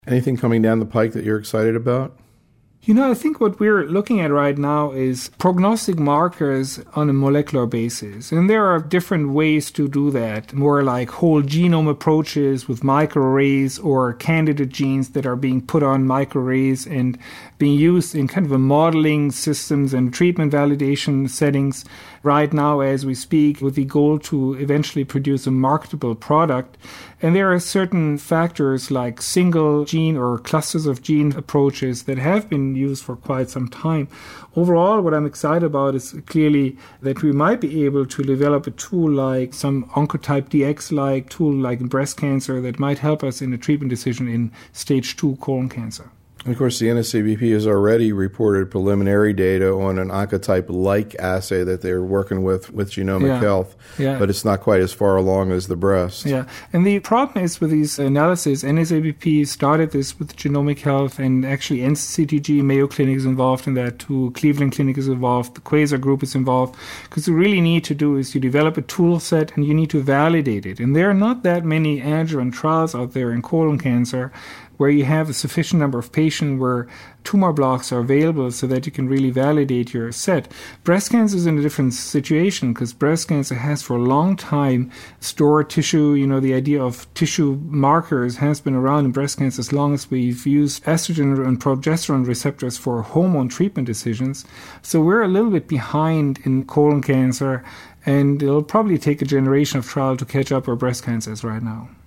Anything coming down the pike that you're excited about? I think what we're looking at right now is prognostic markers on a molecular basis. And there are different ways to do that, more like whole genome approaches with microarrays or candidate genes that are being put on microarrays and being used in kind of a modeling systems and treatment validation settings right now as we speak, with the goal to eventually produce a marketable product. And there are certain factors like single gene or clusters of gene approaches that have been used for quite some time. Overall, what I'm excited about is clearly that we might be able to develop a tool like some Oncotype DX-like tool like in breast cancer that might help us in a treatment decision in stage 2 colon cancer. And of course, the NSABP has already reported preliminary data on an Oncotype-like assay that they're working with Genomic Health, but it's not quite as far along as the breast. Yeah, and the problem is with these analyses, NSABP started this with Genomic Health, and actually NCTG, Mayo Clinic is involved in that too, Cleveland Clinic is involved, the Quasar Group is involved, because what you really need to do is you develop a tool set and you need to validate it. And there are not that many adjuvant trials out there in colon cancer where you have a sufficient number of patients where tumor blocks are available so that you can really validate your set. Breast cancer is in a different situation because breast cancer has for a long time stored tissue. The idea of tissue markers has been around in breast cancer as long as we've used estrogen and progesterone receptors for hormone treatment decisions. So we're a little bit behind in colon cancer, and it'll probably take a generation of trial to catch up where breast cancer is right now.